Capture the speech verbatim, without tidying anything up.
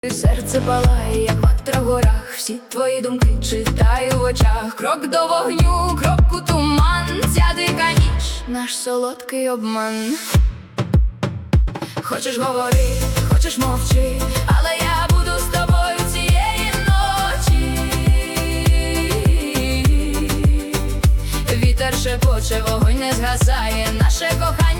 Серце палає, як ватра в горах, всі твої думки читаю в очах. Крок до вогню, крок у туман, ця дика ніч, наш солодкий обман. Хочеш говори, хочеш мовчи, але я буду з тобою цієї ночі. Вітер шепоче, вогонь не згасає, наше кохання